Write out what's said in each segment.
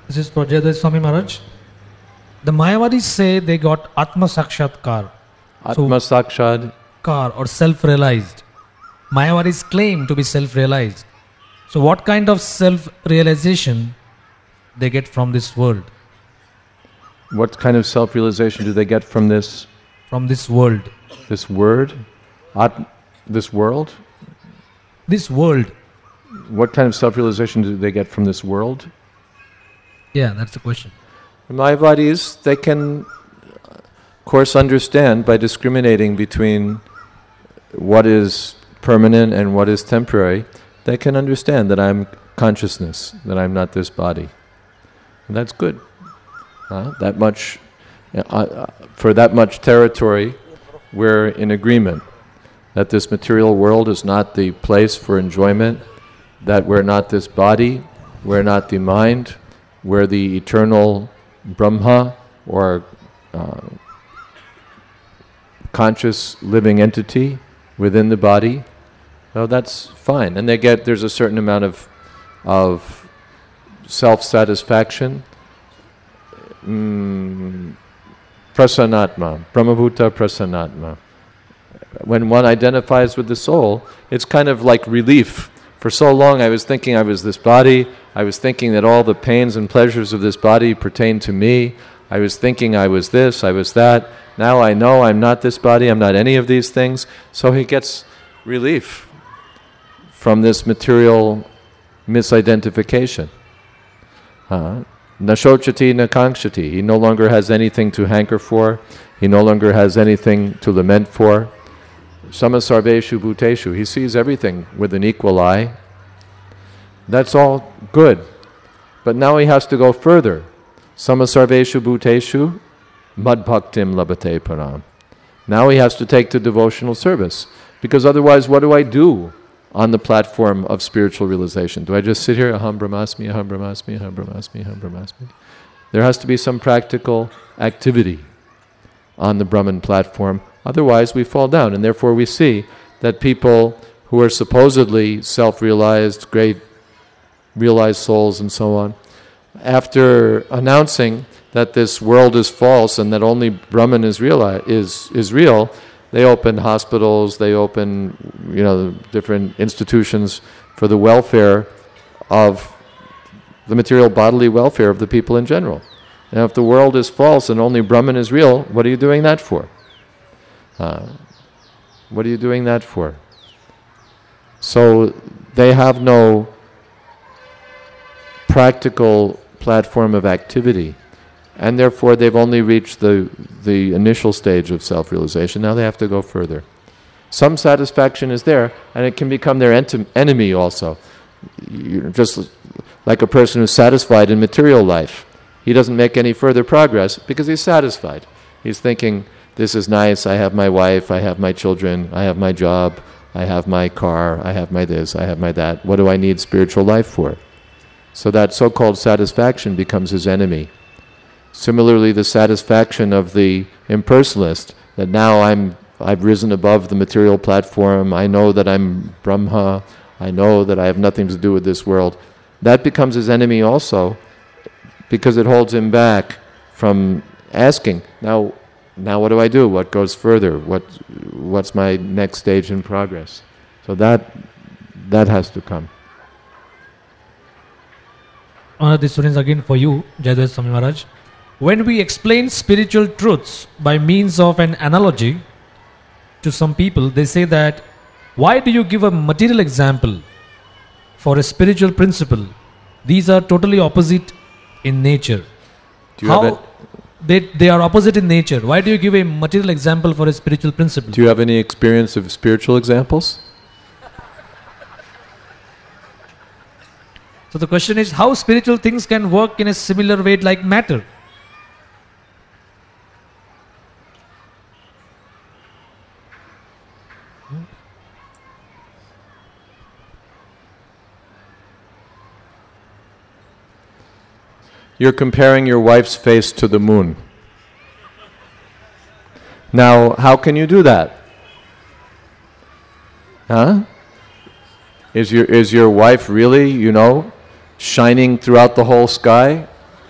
This is for Jayadeva Swami Maharaj. The Mayavadis say they got Atma Sakshatkar. Atma Sakshad. Car or self-realized. Mayavadis claim to be self-realized. So what kind of self-realization they get from this world? What kind of self-realization do they get from this? From this world. This word? This world? This world. What kind of self-realization do they get from this world? Yeah, that's the question. The Mayavadis, they can, of course, understand by discriminating between what is permanent and what is temporary. They can understand that I'm consciousness, that I'm not this body. And that's good. That much, for that much territory, we're in agreement that this material world is not the place for enjoyment, that we're not this body, we're not the mind, we're the eternal Brahma or conscious living entity within the body. So that's fine. And there's a certain amount of self-satisfaction. Prasannatma, Brahmabhuta Prasannatma. When one identifies with the soul, it's kind of like relief. For so long I was thinking I was this body, I was thinking that all the pains and pleasures of this body pertain to me, I was thinking I was this, I was that. Now I know I'm not this body, I'm not any of these things. So he gets relief from this material misidentification. Nashochati nakangshati. He no longer has anything to hanker for. He no longer has anything to lament for. Samasarveshu bhuteshu. He sees everything with an equal eye. That's all good. But now he has to go further. Samasarveshu bhuteshu madbhaktim labhate param. Now he has to take to devotional service. Because otherwise, what do I do on the platform of spiritual realization? Do I just sit here, aham brahmasmi, aham brahmasmi, aham brahmasmi, aham brahmasmi? There has to be some practical activity on the Brahman platform. Otherwise, we fall down. And therefore, we see that people who are supposedly self-realized, great realized souls and so on, after announcing that this world is false and that only Brahman is real, they open hospitals, they open, different institutions for the welfare of the material bodily welfare of the people in general. Now, if the world is false and only Brahman is real, what are you doing that for? What are you doing that for? So they have no practical platform of activity, and therefore they've only reached the initial stage of self-realization. Now they have to go further. Some satisfaction is there, and it can become their enemy also. Just like a person who's satisfied in material life. He doesn't make any further progress because he's satisfied. He's thinking, this is nice, I have my wife, I have my children, I have my job, I have my car, I have my this, I have my that. What do I need spiritual life for? So that so-called satisfaction becomes his enemy. Similarly, the satisfaction of the impersonalist, that now I've risen above the material platform, I know that I'm Brahma, I know that I have nothing to do with this world, that becomes his enemy also, because it holds him back from asking, now what do I do? What goes further? What's my next stage in progress? So that has to come. This one is again for you, Jayadeva Swami Maharaj. When we explain spiritual truths by means of an analogy to some people, they say that, why do you give a material example for a spiritual principle? These are totally opposite in nature. They are opposite in nature. Why do you give a material example for a spiritual principle? Do you have any experience of spiritual examples? So the question is, how spiritual things can work in a similar way like matter? You're comparing your wife's face to the moon. Now, how can you do that? Huh? Is your wife really, shining throughout the whole sky?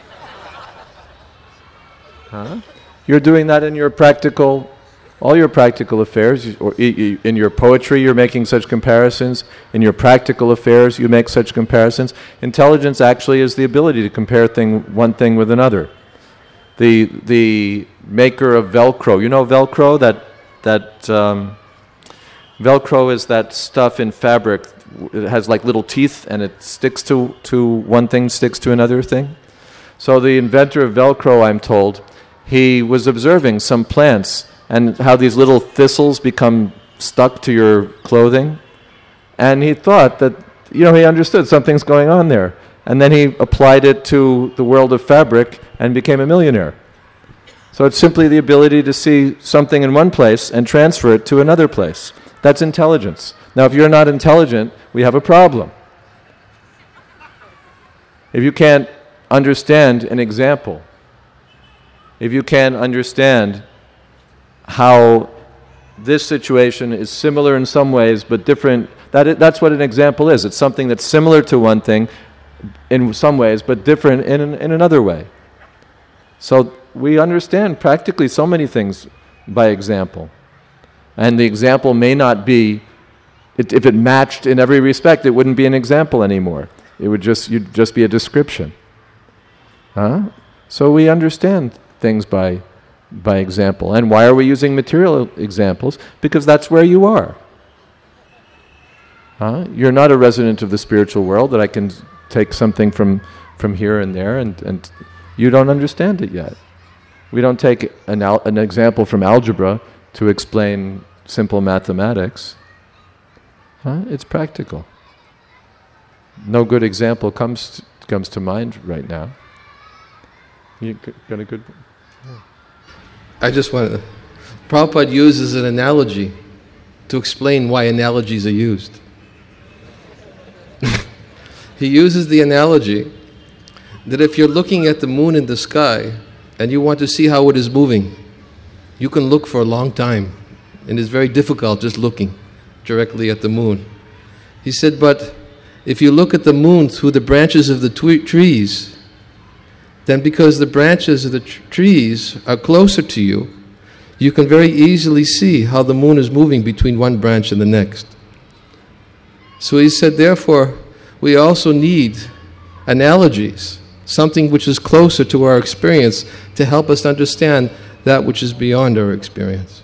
You're doing that in your all your practical affairs, or in your poetry you're making such comparisons, in your practical affairs you make such comparisons. Intelligence actually is the ability to compare one thing with another. The maker of Velcro, you know Velcro? Velcro is that stuff in fabric. It has like little teeth and it sticks to one thing, sticks to another thing. So the inventor of Velcro, I'm told, he was observing some plants and how these little thistles become stuck to your clothing. And he thought that, he understood something's going on there. And then he applied it to the world of fabric and became a millionaire. So it's simply the ability to see something in one place and transfer it to another place. That's intelligence. Now, if you're not intelligent, we have a problem. If you can't understand an example, if you can't understand how this situation is similar in some ways but different, that's what an example is. It's something that's similar to one thing in some ways but different in another way. So we understand practically so many things by example. And the example may not be, if it matched in every respect, it wouldn't be an example anymore. You'd just be a description. So we understand things by example. And why are we using material examples? Because that's where you are. You're not a resident of the spiritual world that I can take something from here and there, and you don't understand it yet. We don't take an example from algebra to explain simple mathematics. It's practical. No good example comes to mind right now. You got a good... I just want to... Prabhupada uses an analogy to explain why analogies are used. He uses the analogy that if you're looking at the moon in the sky and you want to see how it is moving, you can look for a long time, and it's very difficult just looking directly at the moon. He said, but if you look at the moon through the branches of the trees, then because the branches of the trees are closer to you, you can very easily see how the moon is moving between one branch and the next. So he said, therefore, we also need analogies, something which is closer to our experience to help us understand that which is beyond our experience.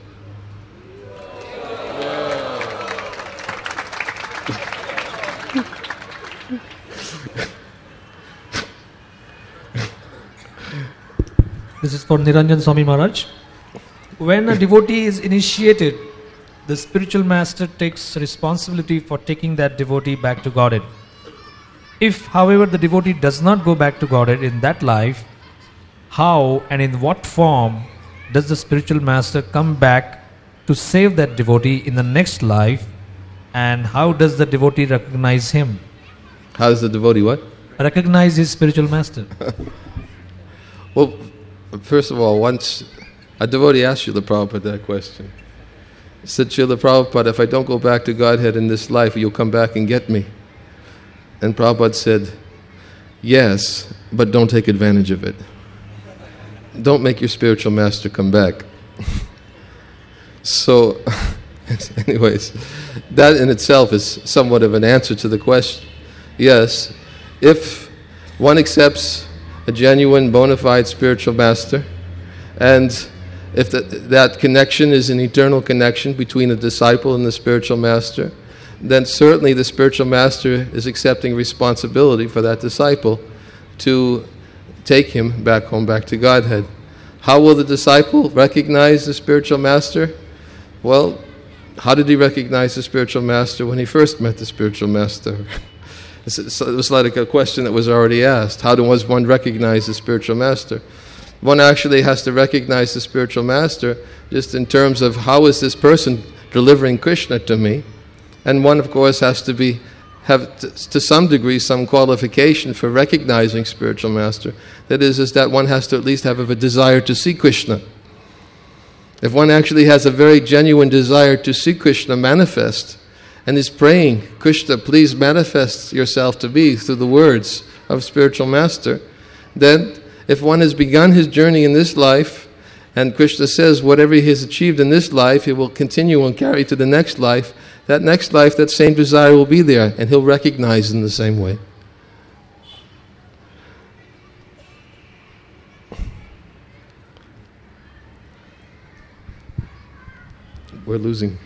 This is for Niranjan Swami Maharaj. When a devotee is initiated, the spiritual master takes responsibility for taking that devotee back to Godhead. If, however, the devotee does not go back to Godhead in that life, how and in what form does the spiritual master come back to save that devotee in the next life, and how does the devotee recognize him? How does the devotee what? Recognize his spiritual master. Well, first of all, once a devotee asked Srila Prabhupada that question. He said, Srila Prabhupada, if I don't go back to Godhead in this life, you'll come back and get me. And Prabhupada said, yes, but don't take advantage of it. Don't make your spiritual master come back. So, anyways, that in itself is somewhat of an answer to the question. Yes, if one accepts a genuine, bona fide spiritual master, and if that connection is an eternal connection between the disciple and the spiritual master, then certainly the spiritual master is accepting responsibility for that disciple to take him back home, back to Godhead. How will the disciple recognize the spiritual master? Well, how did he recognize the spiritual master when he first met the spiritual master? It was like a question that was already asked. How does one recognize the spiritual master? One actually has to recognize the spiritual master just in terms of how is this person delivering Krishna to me? And one, of course, has to have to some degree some qualification for recognizing spiritual master. That is that one has to at least have a desire to see Krishna. If one actually has a very genuine desire to see Krishna manifest and is praying, Krishna, please manifest yourself to me through the words of spiritual master, then if one has begun his journey in this life And Krishna says whatever he has achieved in this life, he will continue and carry to the next life. That next life, that same desire will be there, and he'll recognize in the same way. We're losing.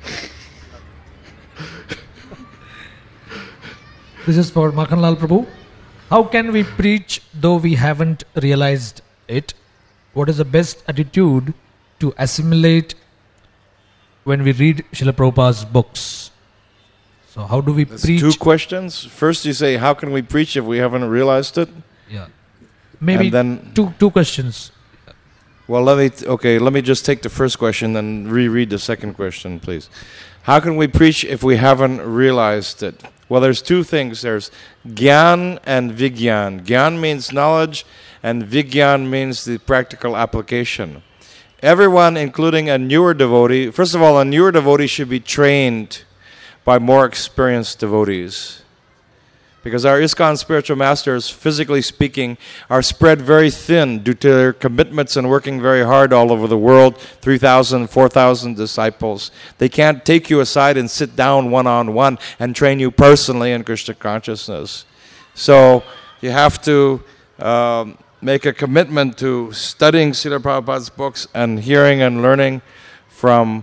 This is for Makhanlal Prabhu. How can we preach though we haven't realized it? What is the best attitude to assimilate when we read Srila Prabhupada's books? So how do we That's preach? two questions. First you say, how can we preach if we haven't realized it? Yeah. Maybe And then- two questions. Well, let me just take the first question and reread the second question, please. How can we preach if we haven't realized it? Well, there's two things. There's Gyan and Vigyan. Gyan means knowledge, and Vigyan means the practical application. Everyone, including a newer devotee, first of all, a newer devotee should be trained by more experienced devotees. Because our ISKCON spiritual masters, physically speaking, are spread very thin due to their commitments and working very hard all over the world, 3,000, 4,000 disciples. They can't take you aside and sit down one-on-one and train you personally in Krishna consciousness. So you have to make a commitment to studying Srila Prabhupada's books and hearing and learning from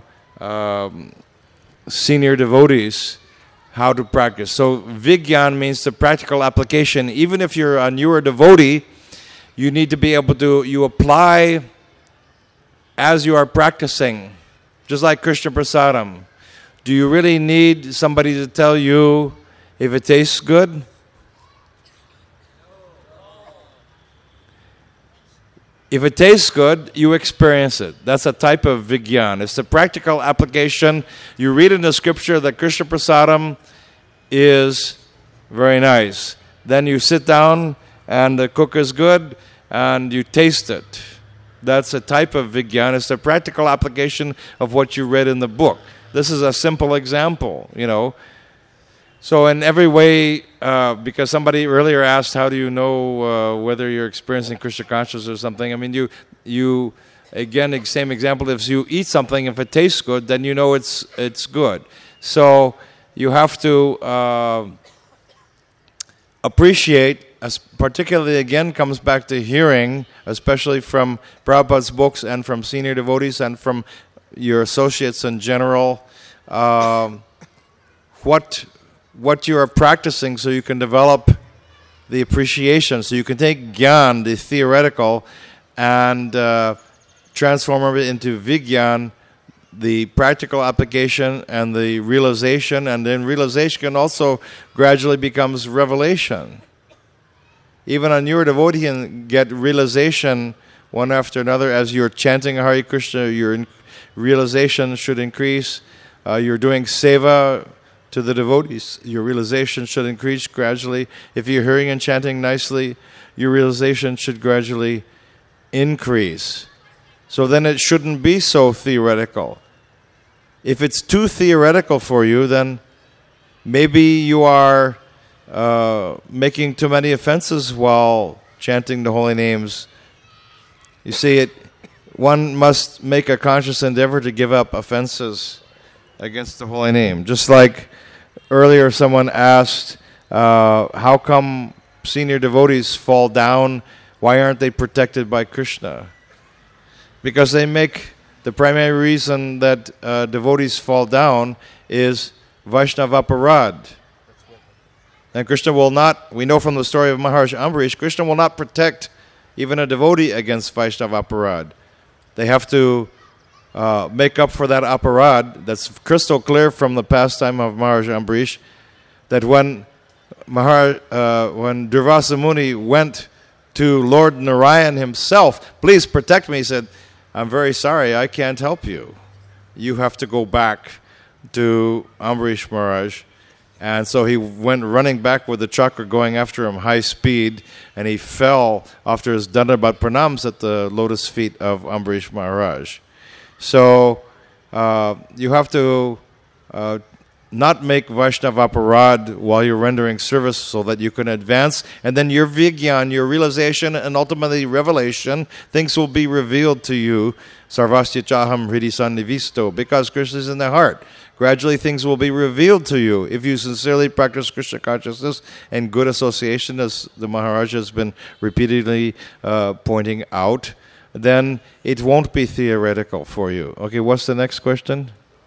senior devotees how to practice. So Vigyan means the practical application. Even if you're a newer devotee, you need to be able to, you apply as you are practicing. Just like Krishna Prasadam. Do you really need somebody to tell you if it tastes good? If it tastes good, you experience it. That's a type of Vigyan. It's the practical application. You read in the scripture that Krishna Prasadam is very nice. Then you sit down and the cook is good and you taste it. That's a type of Vigyan. It's the practical application of what you read in the book. This is a simple example, you know. So in every way, because somebody earlier asked, how do you know whether you're experiencing Krishna consciousness or something? I mean, you again, same example, if you eat something, if it tastes good, then you know it's good. So you have to appreciate, as particularly again comes back to hearing, especially from Prabhupada's books and from senior devotees and from your associates in general, what you are practicing so you can develop the appreciation. So you can take Gyan, the theoretical, and transform it into Vigyan, the practical application and the realization. And then realization also gradually becomes revelation. Even a newer devotee can get realization one after another. As you're chanting Hare Krishna, your realization should increase. You're doing seva to the devotees, your realization should increase gradually. If you're hearing and chanting nicely, your realization should gradually increase. So then it shouldn't be so theoretical. If it's too theoretical for you, then maybe you are making too many offenses while chanting the holy names. You see, one must make a conscious endeavor to give up offenses against the holy name. Just like earlier someone asked, how come senior devotees fall down? Why aren't they protected by Krishna? Because they make the primary reason that devotees fall down is Vaishnava Aparad. And Krishna will not, we know from the story of Maharshi Ambarish, Krishna will not protect even a devotee against Vaishnava Aparad. They have to make up for that aparad. That's crystal clear from the pastime of Maharshi Ambarish, that when Durvasa Muni went to Lord Narayan himself, please protect me, he said, I'm very sorry, I can't help you. You have to go back to Ambarish Maharaj. And so he went running back with the chakra going after him high speed, and he fell after his Dandavat Pranams at the lotus feet of Ambarish Maharaj. So you have to not make Vaishnava aparad while you're rendering service so that you can advance. And then your Vigyan, your realization, and ultimately revelation, things will be revealed to you. Sarvasya chaham hridi sannivisto, because Krishna is in the heart. Gradually things will be revealed to you if you sincerely practice Krishna consciousness and good association, as the Maharaja has been repeatedly pointing out. Then it won't be theoretical for you. Okay, what's the next question?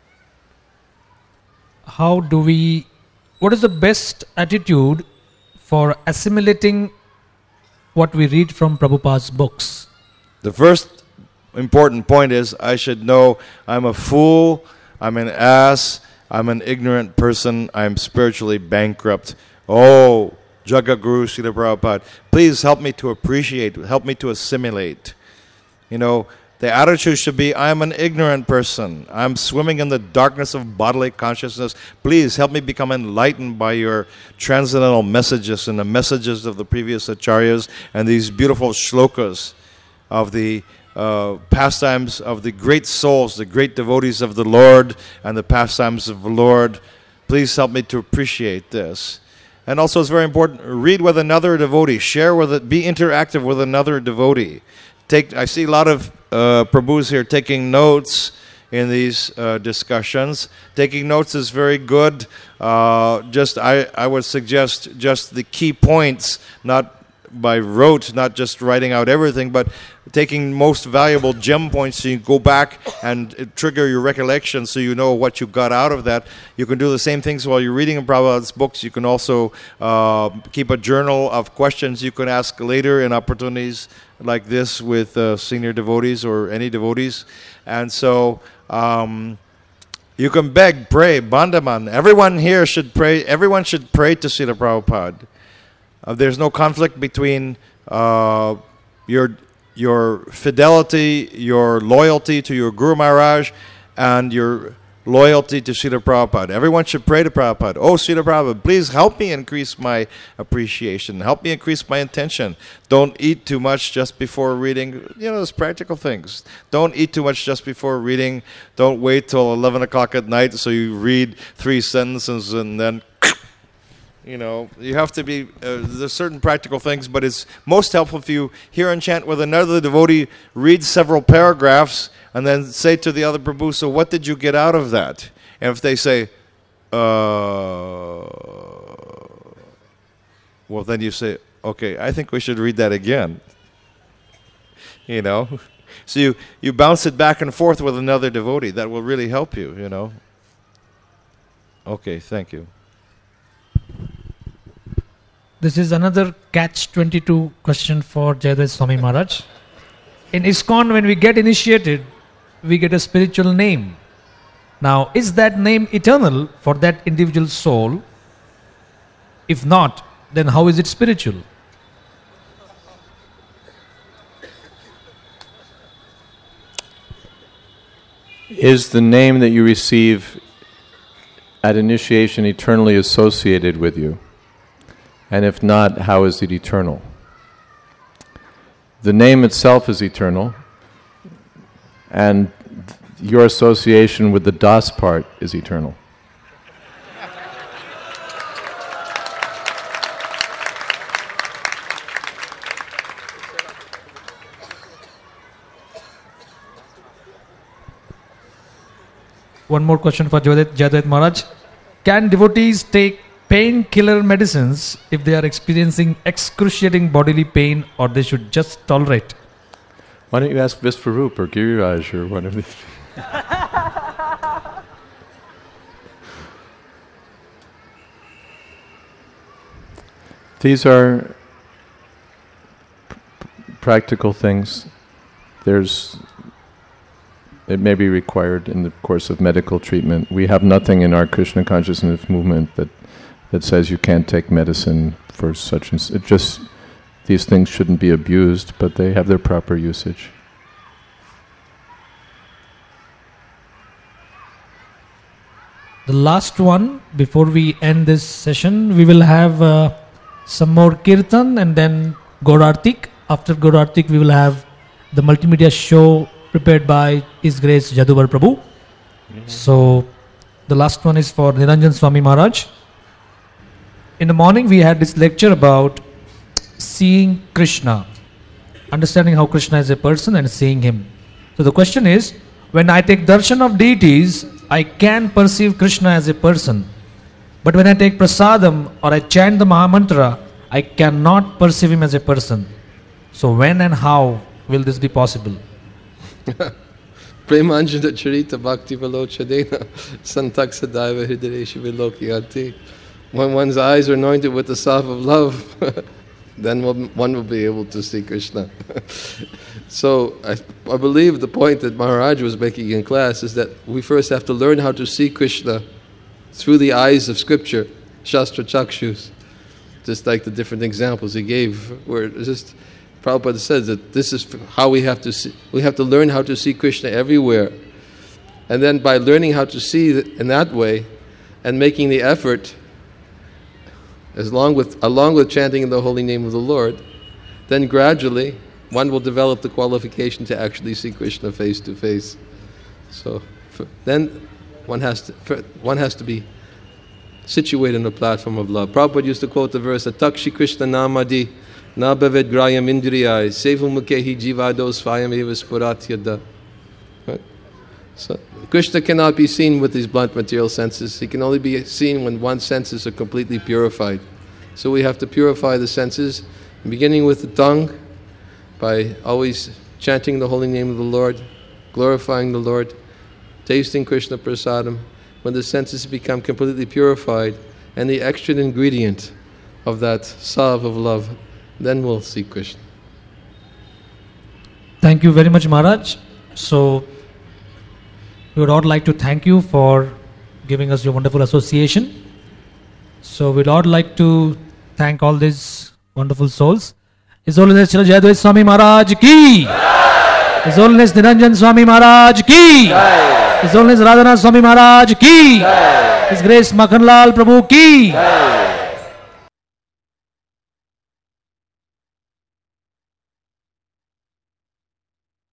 What is the best attitude for assimilating what we read from Prabhupada's books? The first important point is I should know I'm a fool, I'm an ass, I'm an ignorant person, I'm spiritually bankrupt. Oh, Jagaguru Srila Prabhupada, please help me to appreciate, help me to assimilate. You know, the attitude should be, I am an ignorant person. I'm swimming in the darkness of bodily consciousness. Please help me become enlightened by your transcendental messages and the messages of the previous acharyas and these beautiful shlokas of the pastimes of the great souls, the great devotees of the Lord and the pastimes of the Lord. Please help me to appreciate this. And also it's very important, read with another devotee, share with it, be interactive with another devotee. I see a lot of Prabhus here taking notes in these discussions. Taking notes is very good. I would suggest just the key points, not by rote, not just writing out everything, but taking most valuable gem points so you go back and trigger your recollection so you know what you got out of that. You can do the same things while you're reading Prabhupada's books. You can also keep a journal of questions you can ask later in opportunities like this with senior devotees or any devotees. And so you can beg, pray, Bandaman. Everyone here should pray. Everyone should pray to Srila Prabhupada. There's no conflict between your fidelity, your loyalty to your Guru Maharaj, and your loyalty to Srila Prabhupada. Everyone should pray to Prabhupada. Oh, Srila Prabhupada, please help me increase my appreciation. Help me increase my intention. Don't eat too much just before reading. You know, those practical things. Don't eat too much just before reading. Don't wait till 11 o'clock at night so you read 3 sentences and then... You know, you have to be, there's certain practical things, but it's most helpful if you hear and chant with another devotee, read several paragraphs, and then say to the other Prabhu, so what did you get out of that? And if they say, well, then you say, okay, I think we should read that again. You know? So you bounce it back and forth with another devotee. That will really help you, you know? Okay, thank you. This is another catch-22 question for Jayadvaita Swami Maharaj. In ISKCON, when we get initiated, we get a spiritual name. Now, is that name eternal for that individual soul? If not, then how is it spiritual? Is the name that you receive at initiation eternally associated with you? And if not, how is it eternal? The name itself is eternal, and your association with the Das part is eternal. One more question for Jayadvaita Maharaj. Can devotees take painkiller medicines if they are experiencing excruciating bodily pain, or they should just tolerate? Why don't you ask Visvarup or Giriraj or one of these? These are practical things. It may be required in the course of medical treatment. We have nothing in our Krishna consciousness movement that says you can't take medicine for such and such. These things shouldn't be abused, but they have their proper usage. The last one, before we end this session, we will have some more kirtan and then Gaurartik. After Gaurartik, we will have the multimedia show prepared by His Grace Jadubar Prabhu. So, The last one is for Niranjan Swami Maharaj. In the morning we had this lecture about seeing Krishna, understanding how Krishna is a person and seeing him. So the question is, when I take darshan of deities, I can perceive Krishna as a person. But when I take prasadam or I chant the Mahamantra, I cannot perceive him as a person. So when and how will this be possible? Premanjana Charita Bhakti Valochadena Santak Sadaiva Hridaresha Vilokiyati. When one's eyes are anointed with the salve of love, then one will be able to see Krishna. So I believe the point that Maharaj was making in class is that we first have to learn how to see Krishna through the eyes of Scripture, Shastra Chakshus. Just like the different examples he gave, where just Prabhupada says that this is how we have to see. We have to learn how to see Krishna everywhere. And then by learning how to see in that way and making the effort, along with chanting the holy name of the Lord, then gradually one will develop the qualification to actually see Krishna face to face. So then one has to be situated on a platform of love. Prabhupada used to quote the verse, Atakshi Krishna Namadi Na Bhavet Grayam Indriyai Sevumukehi Jivados Svayam Eva Spuratyada. So Krishna cannot be seen with these blunt material senses. He can only be seen when one's senses are completely purified. So we have to purify the senses, beginning with the tongue, by always chanting the holy name of the Lord, glorifying the Lord, tasting Krishna prasadam. When the senses become completely purified, and the extra ingredient of that salve of love, then we'll see Krishna. Thank you very much, Maharaj. So, we would all like to thank you for giving us your wonderful association. So, we'd all like to thank all these wonderful souls. His Holiness Srila Jayadvaita Swami Maharaj ki! His Holiness Niranjan Swami Maharaj ki! His Holiness Radhanath Swami Maharaj ki! His Grace Makhanlal Prabhu ki!